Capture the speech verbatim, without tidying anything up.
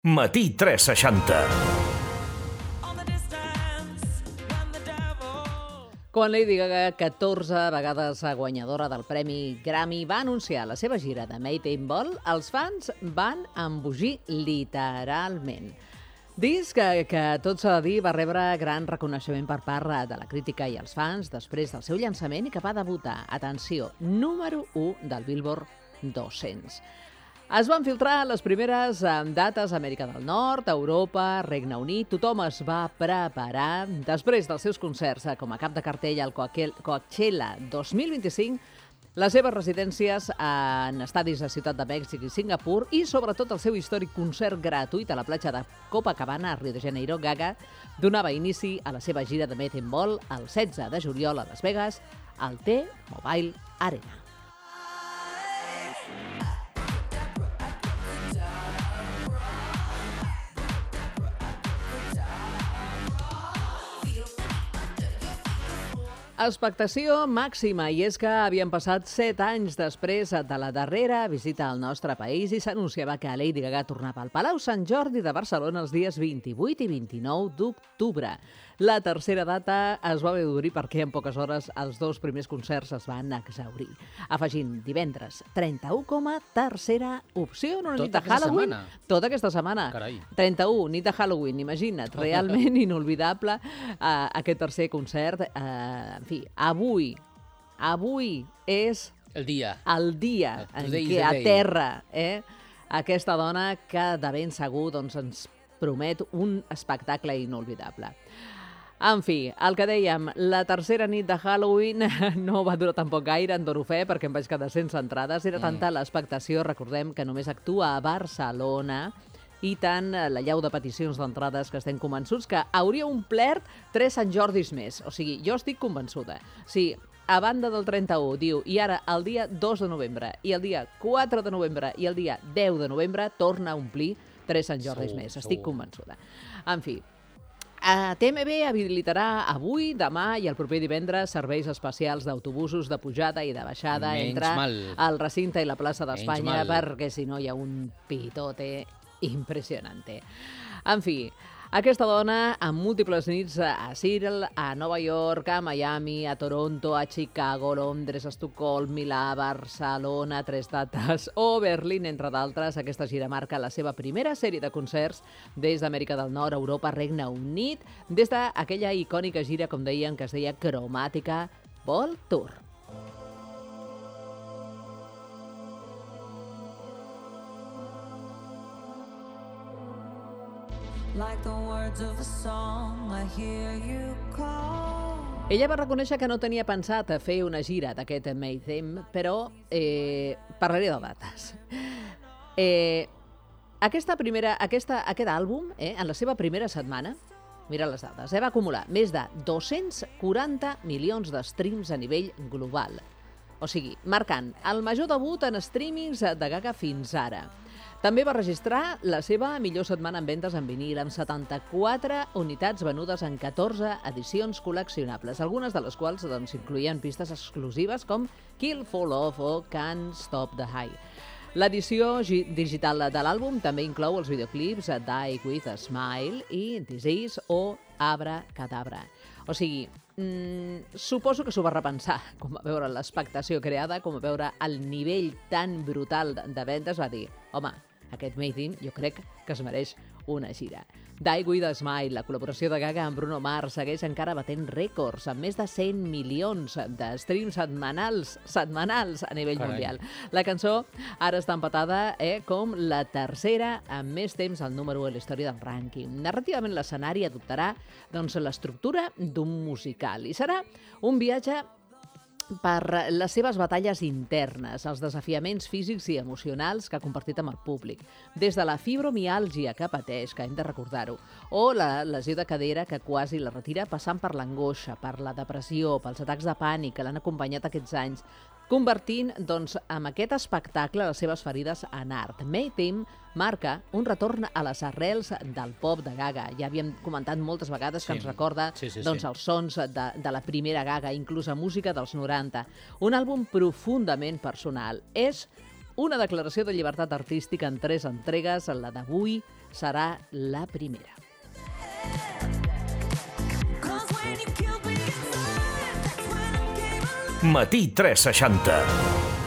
Matí tres seixanta. Quan Lady Gaga, catorze vegades guanyadora del Premi Grammy, va anunciar la seva gira de Made in Ball, els fans van embogir literalment. Disc que, que tot s'ha de dir, va rebre gran reconeixement per part de la crítica i els fans després del seu llançament i que va debutar, atenció, número u del Billboard dos-cents. Es van filtrar les primeres dates a Amèrica del Nord, Europa, Regne Unit. Tothom es va preparar. Després dels seus concerts com a cap de cartell al Coachella dos mil vint-i-cinc, les seves residències en estadis a Ciutat de Mèxic i Singapur i, sobretot, el seu històric concert gratuït a la platja de Copacabana, a Rio de Janeiro, Gaga donava inici a la seva gira de Made in Ball el setze de juliol a Las Vegas, al T-Mobile Arena. Expectació màxima, i és que havien passat set anys després de la darrera visita al nostre país i s'anunciava que Lady Gaga tornava al Palau Sant Jordi de Barcelona els dies vint-i-vuit i vint-i-nou d'octubre. La tercera data es va haver d'obrir perquè en poques hores els dos primers concerts es van exhaurir, afegint divendres trenta-u com a tercera opció en una nit de Halloween. Tota aquesta setmana. Carai. trenta-u, nit de Halloween, imagina't, realment inolvidable uh, aquest tercer concert. Uh, en fi, avui, avui és El dia. el dia en Today is què the day. aterra eh, aquesta dona que de ben segur doncs, ens promet un espectacle inolvidable. En fi, el que dèiem, la tercera nit de Halloween no va durar tampoc gaire, en dono fe, perquè em vaig quedar sense entrades. Era tanta l'expectació, recordem que només actua a Barcelona, i tant la llau de peticions d'entrades que estem convençuts que hauria omplert tres Sant Jordis més. O sigui, jo estic convençuda. Sí, a banda del trenta-u, diu, i ara el dia dos de novembre, i el dia quatre de novembre, i el dia deu de novembre, torna a omplir tres Sant Jordis Segur, més. Estic segur. convençuda. En fi, a T M B habilitarà avui, demà i el proper divendres serveis especials d'autobusos de pujada i de baixada Menys entre mal. el recinte i la plaça d'Espanya, Menys mal. perquè si no hi ha un pitote impressionante. En fi, aquesta dona amb múltiples nits a Seattle, a Nova York, a Miami, a Toronto, a Chicago, Londres, Estocolm, Milà, Barcelona, tres dates, o Berlín, entre d'altres. Aquesta gira marca la seva primera sèrie de concerts des d'Amèrica del Nord, Europa, Regne Unit, des d'aquella icònica gira, com deien, que es deia Cromàtica Ball Tour. Like the words of a song, I hear you call. Ella va reconèixer que no tenia pensat a fer una gira d'aquest Made in, però eh, parlaré de dates. Eh, aquesta primera, aquesta, aquest àlbum, eh, en la seva primera setmana, mira les dades, eh, va acumular més de dos-cents quaranta milions de streams a nivell global. O sigui, marcant el major debut en streamings de Gaga fins ara. També va registrar la seva millor setmana en vendes en vinil, amb setanta-quatre unitats venudes en catorze edicions col·leccionables, algunes de les quals doncs, incloïen pistes exclusives com Kill for Love o Can't Stop the High. L'edició digital de l'àlbum també inclou els videoclips Die With a Smile i Disease o Abra Cadabra. O sigui, mmm, suposo que s'ho va repensar, com va veure l'expectació creada, com va veure el nivell tan brutal de vendes, va dir, home, aquest Made in jo crec que es mereix una gira. Die With a Smile, la col·laboració de Gaga amb Bruno Mars, segueix encara batent rècords, amb més de cent milions de streams setmanals, setmanals a nivell Carai. mundial. La cançó ara està empatada eh, com la tercera amb més temps al número u de la història del rànquing. Narrativament l'escenari adoptarà doncs, l'estructura d'un musical i serà un viatge per les seves batalles internes, els desafiaments físics i emocionals que ha compartit amb el públic, des de la fibromiàlgia que pateix, que hem de recordar-ho, o la lesió de cadera que quasi la retira, passant per l'angoixa, per la depressió, pels atacs de pànic que l'han acompanyat aquests anys, convertint doncs, amb aquest espectacle les seves ferides en art. Made in marca un retorn a les arrels del pop de Gaga. Ja havíem comentat moltes vegades que Sí. ens recorda Sí, sí, doncs, sí. els sons de, de la primera Gaga, inclús a música dels noranta. Un àlbum profundament personal. És una declaració de llibertat artística en tres entregues, la d'avui, serà la primera. Matí tres seixanta.